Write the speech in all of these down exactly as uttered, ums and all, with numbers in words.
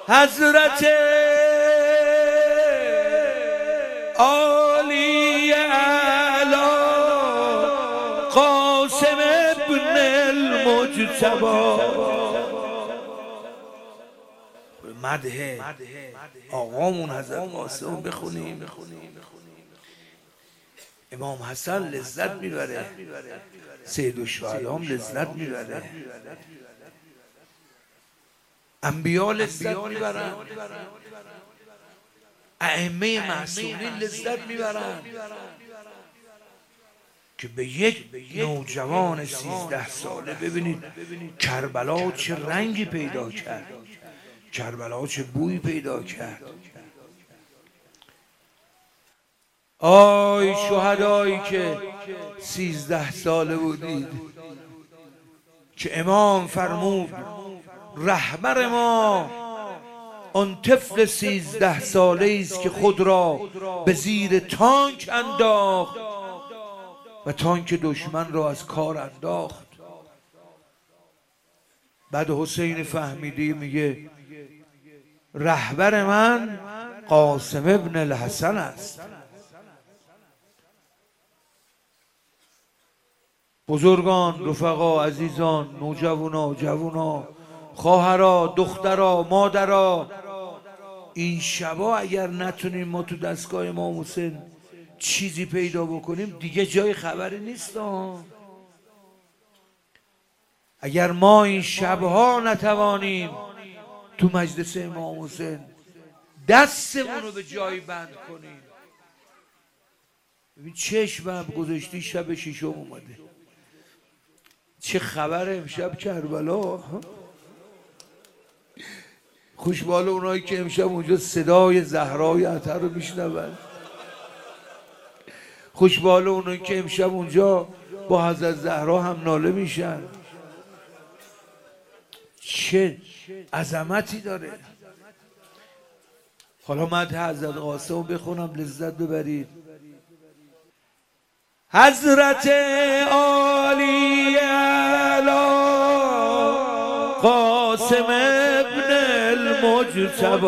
حضرت عالی اعلی قاسم ابن المجتبی. مدح آقامون حضرت قاسم بخونیم. امام حسن لذت میبره، سید الشهدا هم لذت میبره، انبیا لذت میبرن، ائمه معصومین لذت میبرن که به یک نوجوان سیزده ساله ببینید کربلا چه رنگی پیدا کرد، کربلا چه بویی پیدا کرد. آی شهدایی که سیزده ساله بودید که امام فرمود رهبر ما آن طفل سیزده ساله است که خود را به زیر تانک انداخت و تانک دشمن را از کار انداخت. بعد حسین فهمیدی میگه رهبر من قاسم ابن الحسن است. بزرگان، رفقا، عزیزان، نوجوانا، جوانا، خواهرا، دخترا، مادرا، این شبا اگر نتونیم ما تو دستگاه امام حسین چیزی پیدا بکنیم دیگه جای خبری نیست. اگر ما این شبها نتوانیم تو مجلس امام حسین دستمون رو به جای بند کنیم، ببین چشمم گذاشتی شب شیشم اومده، چه خبر امشب کربلا. خوشبال اونایی که امشب اونجا صدای زهرای عطر رو میشنون، خوشبال اونایی که امشب اونجا با حضرت زهرا هم ناله میشن. چه عظمتی داره. حالا مدح حضرت قاسم بخونم لذت ببرید. حضرت عالی اعلی قاسم ابن المجتبی.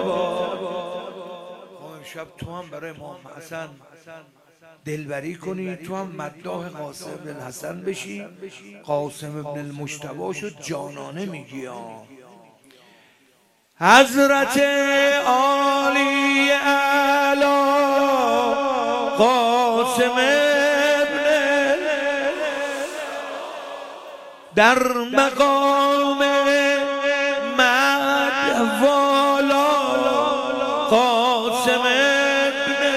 امشب تو هم برای امام حسن دلبری کنی، تو هم مداح قاسم ابن الحسن بشی. قاسم ابن المجتبی شد جانانه میگی. حضرت عالی اعلی قاسم ابن در مقام مدح والا قاسم ابن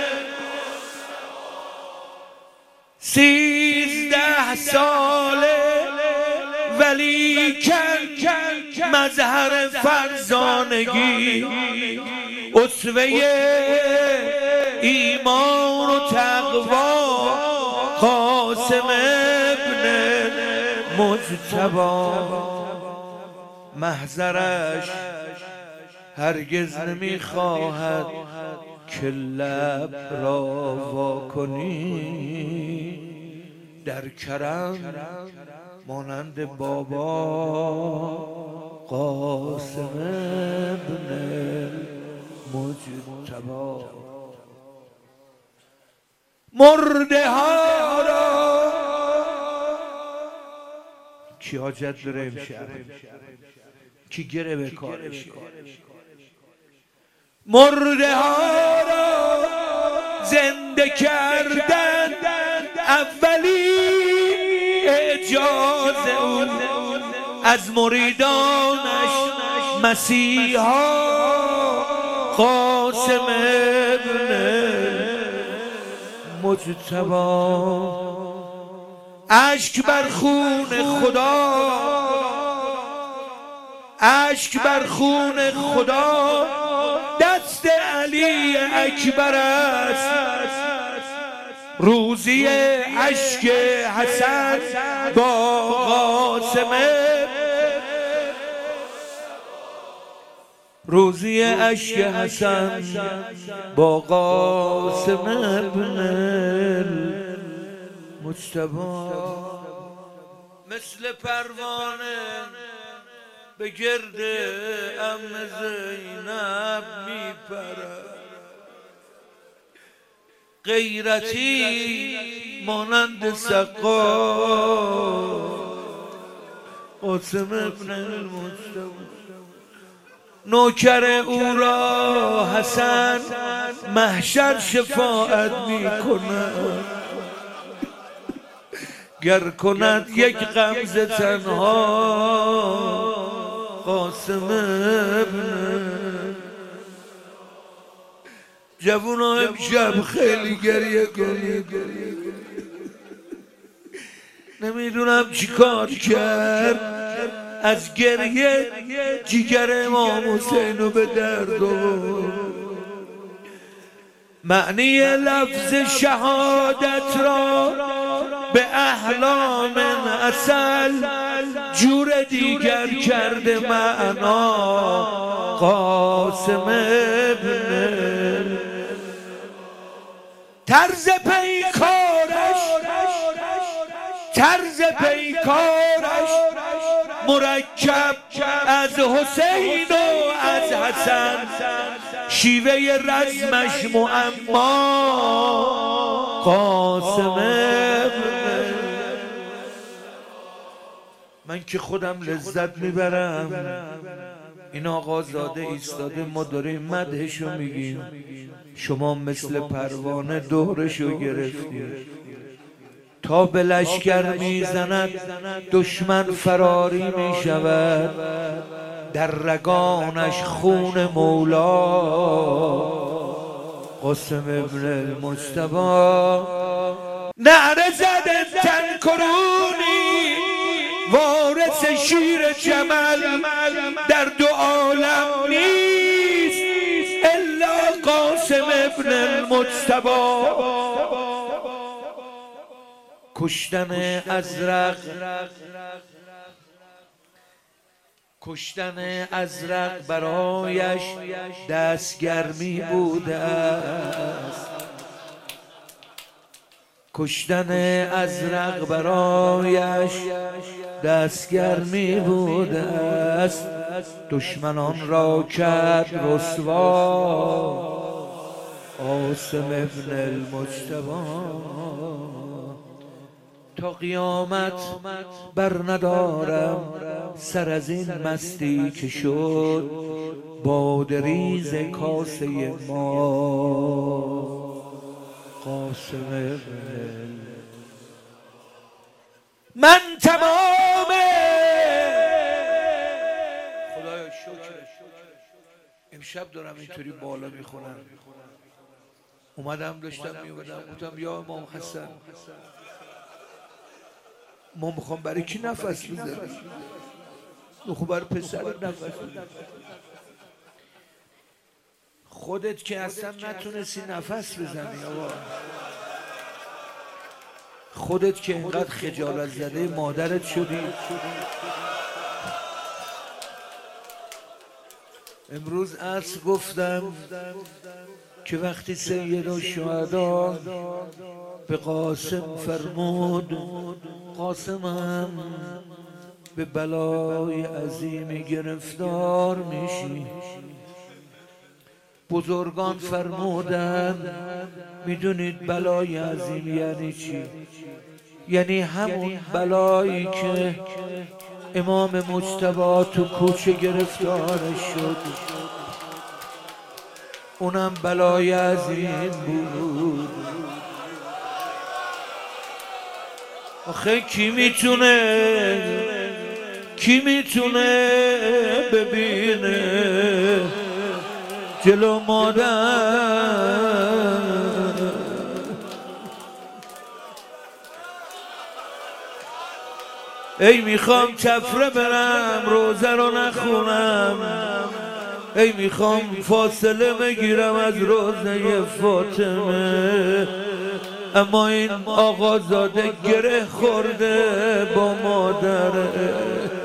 سیزده ساله ولی کن مظهر فرزانگی، اسوه ایمان و تقوا قاسم ابن مجتبی. محضرش هرگز نمیخواهد که لب را وا کنی، در کرم مانند بابا قاسم ابن مجتبی. مرده ها را کی حاجت داره امشب؟ کی گره به کارشه؟ مرده ها را زنده کردن اولی اعجاز اون، از مریدانش مسیحا قاسم ابن مجتبی. اشک بر خون خدا، اشک بر خون خدا دست علی اکبر است. روزی اشک حسن با قاسم، روزی اشک حسن با قاسم ابن مجتبی. مثل پروانه به گرد ام زینب میپرد، غیرتی مانند سقا قاسم ابن المجتبی. نوکر او را حسن محشر شفاعت می کند، گر کند یک غمزه تنها قاسم ابن. جوونا امشب خیلی گریه کنید، نمیدونم چی کار کرد، از گریه جیگر امام حسین رو به درد آورد. معنی لفظ شهادت را به احلام اصل جور دیگر کرده معنا قاسم ابن. طرز پیکارش طرز پیکارش مرکب از حسین و از حسن، شیوه رزمش معما قاسم ابن. من که خودم لذت میبرم، این آقا زاده ایستاده ما داریم مدحشو میگیم، شما مثل پروانه دورشو گرفتید. تا به لشکر میزند دشمن فراری میشود، در رگانش خون مولا قاسم ابن المجتبی. نعره زد تن کرونی وارث شیر جمل، در دو عالم نیست الا قاسم ابن المجتبی. کشتن ازرق کشتن ازرق برایش دستگرمی بوده است، کشتن ازرق برایش دستگرمی بوده است. دشمنان را کرد رسوا قاسم ابن المجتبی. تا قیامت بر ندارم سر از این مستی که شد، بادریز کاسه ما قاسم ابن. من تمام خدایا شکر امشب دارم اینطوری بالا میخونم، اومدم داشتم میومدم گفتم یا امام حسن ما میخوام برای کی نفس بزنیم؟ خب برای پسر نفس بزنیم. خودت که اصلا نتونستی نفس بزنی آقا، خودت که اینقدر خجالت زده مادرت شدی. امروز عصر گفتم که وقتی سید الشهدا به قاسم فرمود قاسمم به بلای عظیمی گرفتار میشی، بزرگان فرمودند میدونید بلای عظیم یعنی چی؟ یعنی همون بلایی که امام مجتبی تو کوچه گرفتارش شد، اونم بلای عظیم بود. آخه کی میتونه کی میتونه ببینه جلو مادر؟ ای میخوام چفره برم روزه رو نخونم، ای میخوام فاصله بگیرم از روزه فاطمه، اما این آقازاده گره خورده با مادره.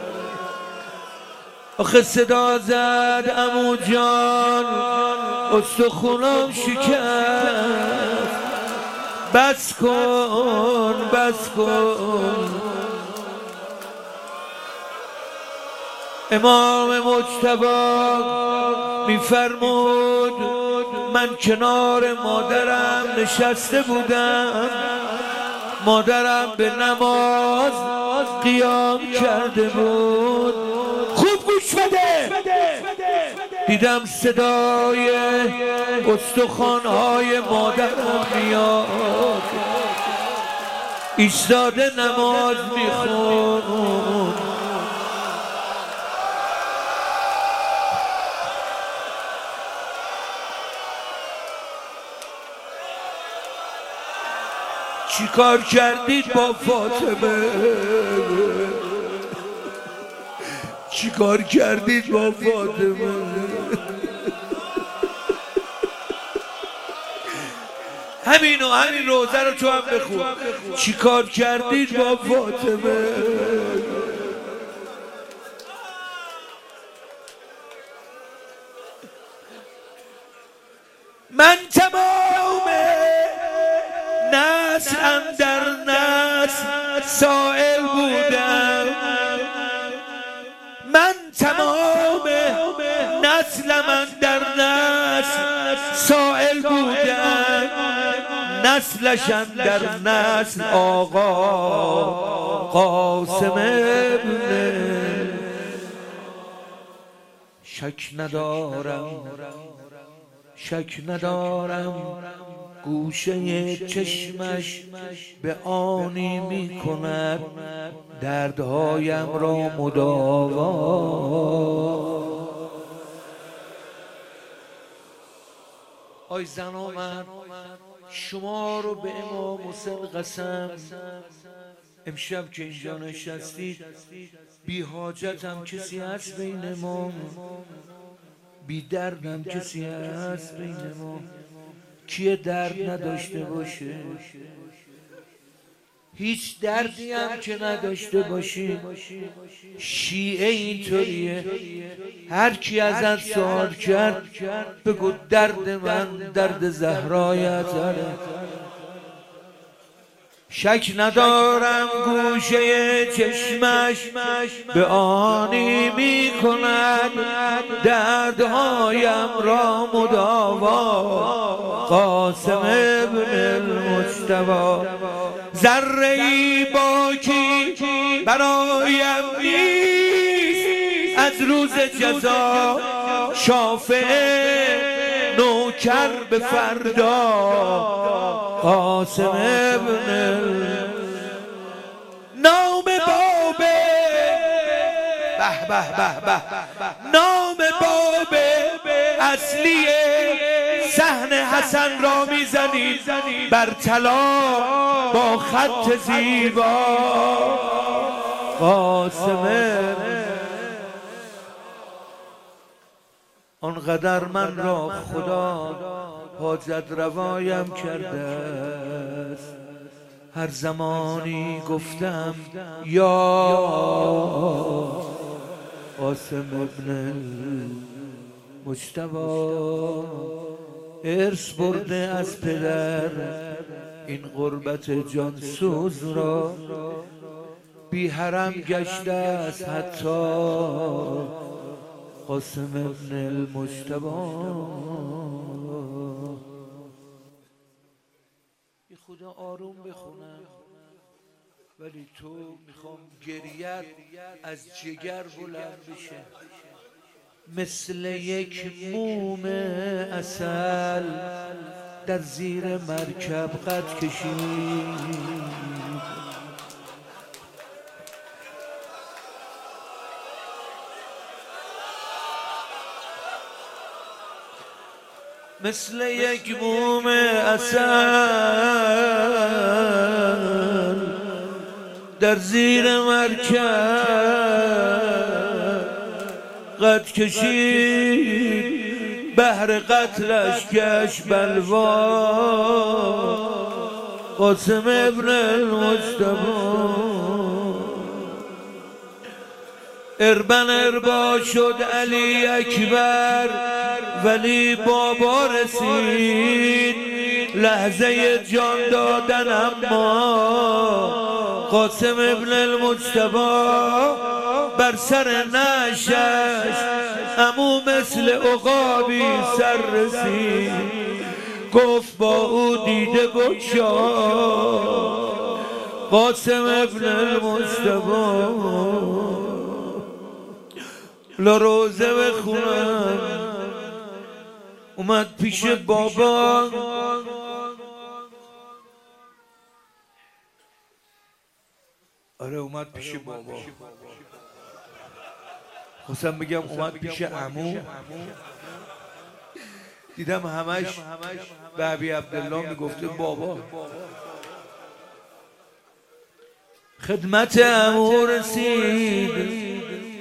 آخه صدا زد عمو جان استخونم شکست، بس کن بس کن. امام مجتبی میفرمود من کنار مادرم نشسته بودم، مادرم به نماز قیام کرده بود. خوب گوش بده، دیدم صدای استخوان‌های مادرم میاد، ایستاده نماز میخوند. چی کار کردید با فاطمه؟ چی کار کردید با فاطمه؟ همین و همین روزه رو تو هم بخون. چی کار کردید با فاطمه؟ من تمام نسل اندر نسل سائل بودم، من تمام نسلم اندر نسل سائل بودم، نسلش اندر نسل آقا قاسم ابن. شک ندارم شک ندارم گوشه چشمش به آنی می کند دردهایم را مداوا. آی زن و مرد، شما رو به امام حسین قسم، امشب که اینجا نشستید بی حاجتم کسی هست بین ما؟ بی دردم کسی هست بین ما؟ کیه درد نداشته باشه؟ هیچ دردی هم که نداشته باشی. شیعه اینطوریه، هر کی ازت سوال کرد بگو درد من درد زهرایت. شک ندارم گوشه چشمش به آنی می کند دردهایم را مداوا. قاسم ابن المجتبی ذره‌ای باکی برایم نیست، از روز جزا شافع نوکر به فردا. قاسم ابن نام باب به به به به نام باب اصلی صحن حسن را میزنید بر طلا با خط زیبا. قاسم آنقدر من را خدا حاجت روایم کرده است، هر زمانی گفتم یا قاسم ابن مجتبی. ارث برده از پدر این غربت جانسوز را، بی حرم گشته است حتی قاسم ابن المجتبی. یه خدا آروم بخونم، ولی تو میخوام گریت از جگر بلند بشه، مثل یک موم عسل در زیر مرکب قد کشید. مثل یک موم عسل در زیر مرکب قد کشید، بهر قتلش گشت بلوا. قاسم ابن المجتبی اربن اربا شد علی اکبر، ولی بابا رسید لحظه جان دادن، اما قاسم ابن المجتبی بر سر نشش عمو مثل عقابی سر رسید، گفت با او دیده بگشا قاسم ابن المجتبی. لروزه بخونم اومد پیش بابا، آره اومد پیش بابا، خواستم بگم اومد پیش عمو، دیدم همش به ابی عبدالله میگفته بابا. خدمت عمو رسید،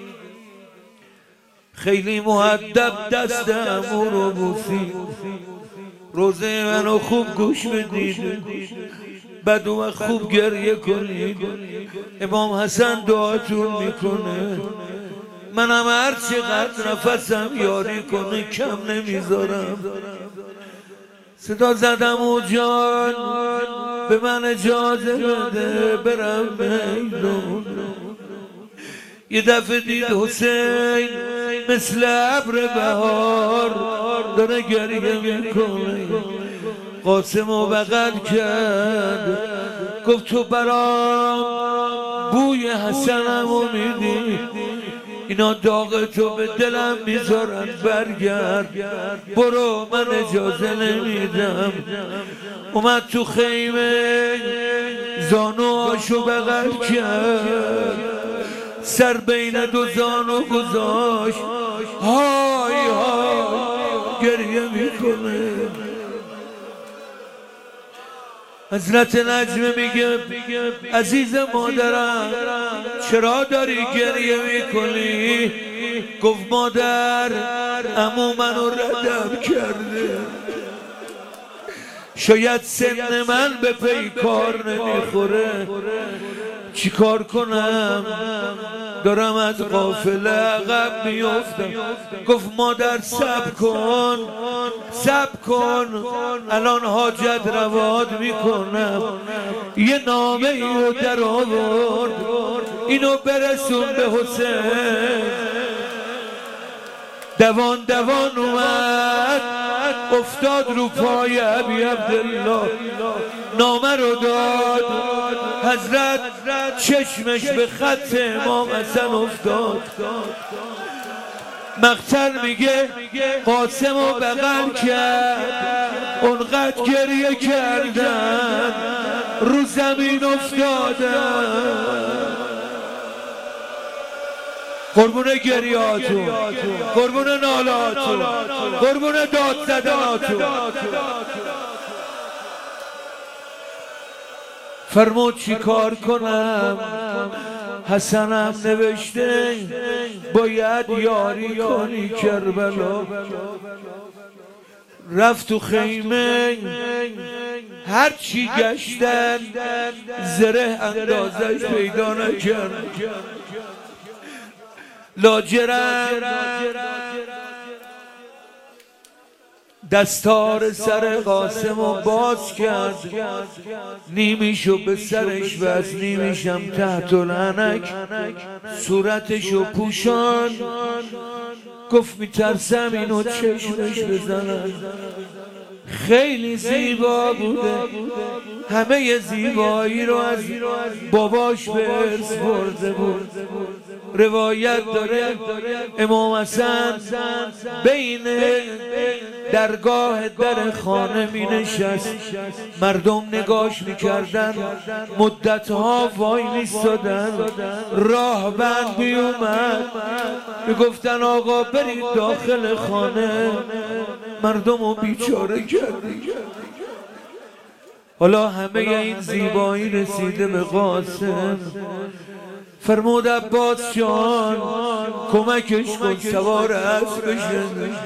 خیلی مؤدب دست عمو رو بوسید، روزه منو خوب گوش بدید، بعد اون خوب گریه کنید، امام حسن دعاتون میکنه، منم هر چقدر نفسم یاری کنه کم نمیذارم. صدا زدم او جان به من اجازه بده برم میدون. یه دفعه دید حسین مثل ابر بهار داره گریه میکنه، قاسمو بغل کرد گفت تو برام بوی حسنمو میدی، اینا داغ تو به دلم میذارن، برگرد برو من اجازه نمیدم. اومد تو خیمه زانوهاشو بغل کرد، سر بین دو زانو گذاشت، های های گریه میکنه. حضرت نجمه میگه عزیز مادرم چرا داری گریه میکنی؟ گفت مادر عمو منو ردم کرده، شاید سن من به پیکار نمیخوره، چی کار کنم دارم از قافله عقب میافتم. گفت مادر صبر کن صبر کن، الان حاجت رواد میکنم. یه نامه ای رو در آورد، اینو برسون به حسین. دوان دوان اومد افتاد رو پای ابی عبدالله، نامه رو داد. حضرت چشمش به خط امام حسن افتاد. مقتل میگه قاسم رو بغل کرد، اونقدر گریه کردن رو زمین افتادن. قربون گریاتون، قربون نالاتون، قربون داد زدناتون. فرمود چی کار کنم؟ حسنم نوشته باید یاری کنی کربلا. رفت تو خیمه هر چی گشتن زره اندازش پیدا نکرد. لاجرم دستار سر قاسمو باز کرد، نیمیشو به سرش بست، نیمیشم تحت العنک صورتشو پوشان. گفت میترسم اینو چشمش بزنن. خیلی زیبا بوده، همه زیبایی رو از باباش به ارث برده بود. روایت داره امام حسن بین درگاه در خانه می نشست، مردم نگاش می کردن، مدتها وای میستادن. راهبند می اومد می گفتن آقا برید داخل خانه، مردم رو بیچاره کردی. حالا همه این زیبایی رسیده به قاسم. فرمود عباس جان کمکش کن سوار اسب بشه.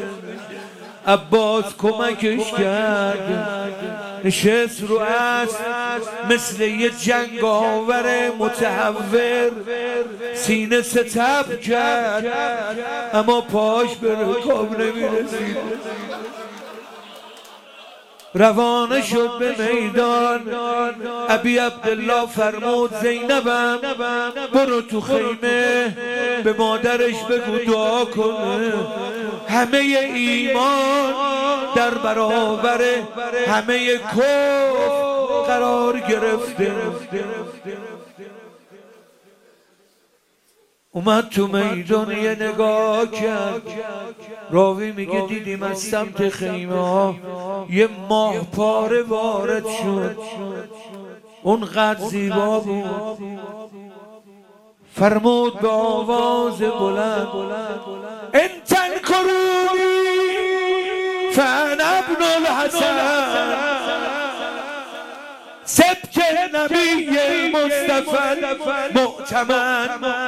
عباس کمکش کرد، نشست رو اسب مثل یه جنگاور متحور، سینه ستبر کرد اما پاش به رکاب نمیرسید. روانه شد به میدان. ابی عبدالله فرمود زینبم برو تو خیمه به مادرش بگو دعا کنه. همه ایمان در برابر همه کفر قرار گرفته. اومد تو میدان یه نگاه کرد. راوی میگه دیدیم از سمت خیمه ها یه ماه پاره وارد شد، اونقدر زیبا بود. فرمود به آواز بلند ان تنکرونی فانا ابن الحسن سبت نبی مصطفی معتمن.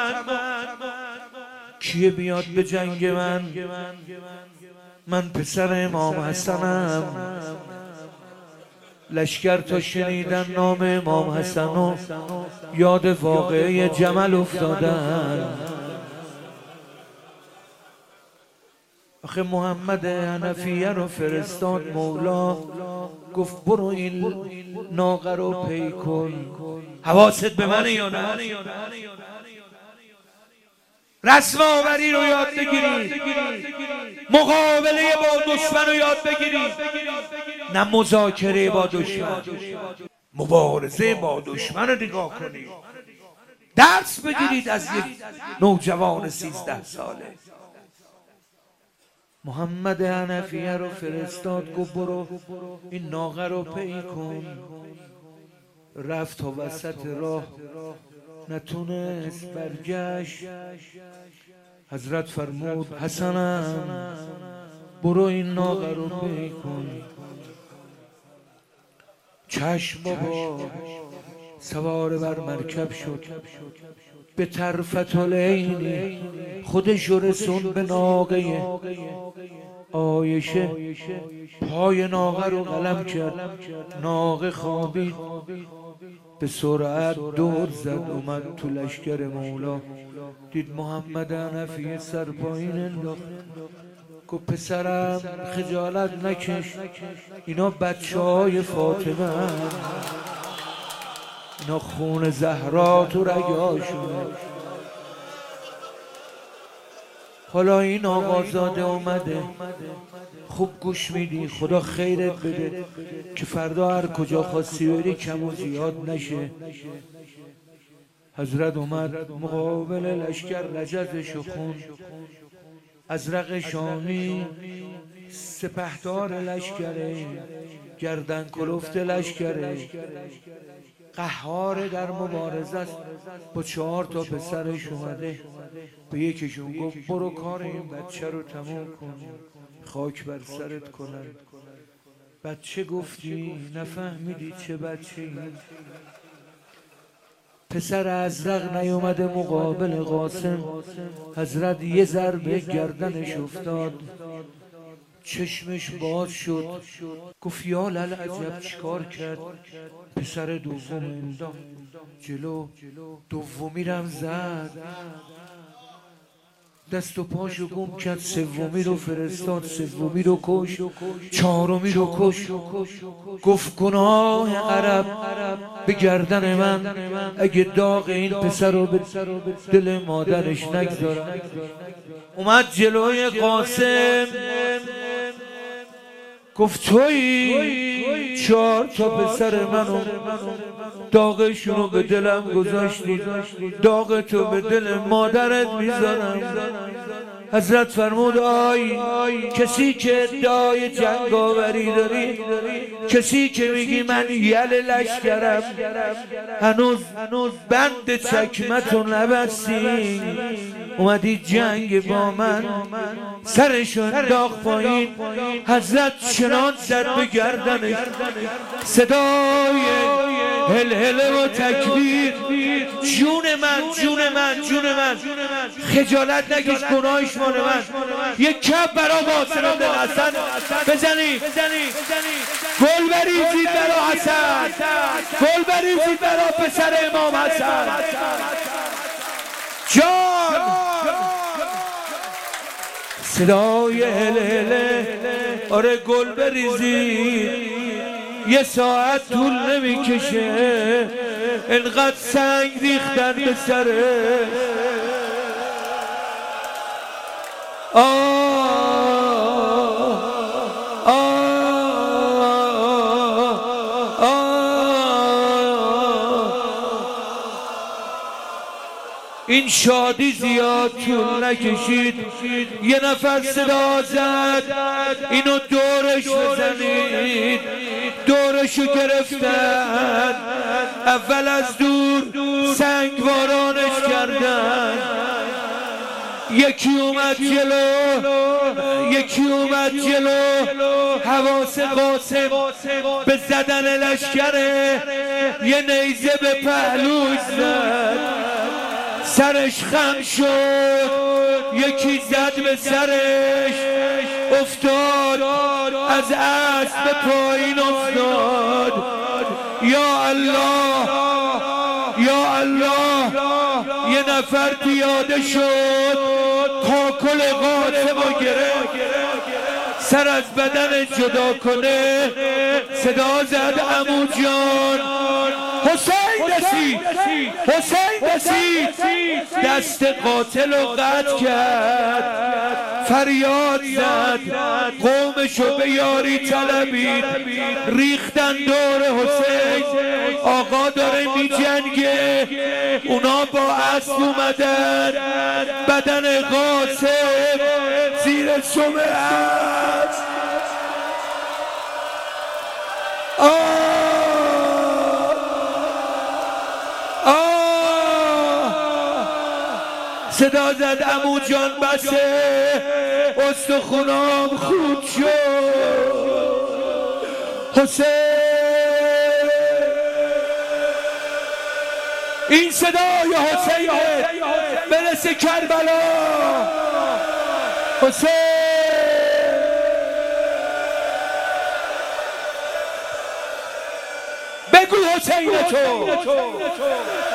کیه بیاد به جنگ من؟ من پسر امام حسنم. لشکر تا شنیدن نام امام حسن و یاد واقعه جمل افتادن. آخه محمد حنفیه رو فرستاد مولا، گفت برو این ناقه رو پی کن. حواست به منه یا نه؟ رسم آوری رو یاد بگیرید، مقابله با دشمن رو یاد بگیرید، نه مذاکره با دشمن. مبارزه با دشمن رو نگاه کنید، درس بگیرید از یک نوجوان سیزده ساله. محمد حنفیه رو فرستاد، گفت برو این ناقه رو پی کن. رفت تا وسط راه نتونست، برگشت. حضرت فرمود حسنم برو این ناقه رو پی کن. چشم بابا سوار بر مرکب شد، به طرفت العینی خودش رسون به ناقه عایشه. پای ناقه رو قلم کرد، ناقه خوابید. به سرعت دور زد اومد تو لشکر مولا. دید محمد حنفیه سر پایین انداخت. گفت پسرم خجالت نکش، اینا بچه های فاطمه هم. اینا خون زهرا تو رگاشونه. حالا این آقازاده اومده، خوب گوش میدی، خدا خیرت بده که فردا هر کجا خواستی بری کم و زیاد نشه. حضرت اومد مقابل لشکر، رجزشو خون. ازرق شامی سپهدار لشکره، گردن کلفت لشکره، قهار در مبارزه است. با چهار تا پسرش اومده، به یکیشون گفت برو کار این بچه رو تموم کن، خاک بر سرت کنن. بچه گفتی نفهمیدی چه بچه ای؟ پسر ازرق نیومده مقابل قاسم. حضرت یه ضربه گردنش افتاد، چشمش باز شد. گفت یا للعجب چیکار کرد؟ پسر دوم انداخت جلو، دومی رم زد، دست و پاشو گم کرد. سومی رو فرستاد، سومی رو کش، چهارمی رو کش. گفت گناه عرب به گردن من، اگه داغ این پسر رو به دل مادرش نگذارم. اومد جلوی قاسم، گفت تویی چهار تا پسر منو داغشونو به دلم گذاشتی، داغ تو به دل مادرت میذارم. حضرت فرمود آی کسی که ادعای جنگاوری داری، کسی که میگی من یل لشکرم، هنوز بند چکمتو نبستی، اومدی جنگ با من، سرشو انداخت پایین. حضرت چنان زد به گردنش، صدای هلهله و تکبیر. جون من جون من جون من، خجالت نکش، گناهش مال من. یک کف برا قاسم بن حسن بزنی، گل بریزید برا حسن، گل بریزید برا پسر امام حسن. جان صدای هلهله آره گل بریزید یه ساعت طول نمیکشه، انقدر سنگ ریختن به سره. آه این شادی زیاد طول نکشید، یه نفر صدا زد اینو دورش بزنید. دورشو گرفتن، اول از دور سنگوارانش کردن. یکی اومد جلو، یکی اومد جلو، حواس قاسم به زدن لشکره، یه نیزه به پهلوش زد، سرش خم شد، یکی زد به سرش، افتاد از اسب به پایین افتاد. یا الله یا الله، یه نفر پیاده شد، کاکل قاسمو گرفت، سر از بدن جدا کنه، صدا زد عمو جان حسین رسید، حسین رسید، دست قاتل رو قطع کرد، فریاد زد، قومشو به یاری طلبید، ریختن دور حسین. آقا داره می جنگه، اونا با اسب اومدن، بدن قاسم زیر شمه است. صدا زد عمو جان بسه، استخونام خود شد. حسین، این صدای حسین برسه کربلا. حسین، بگو حسین تو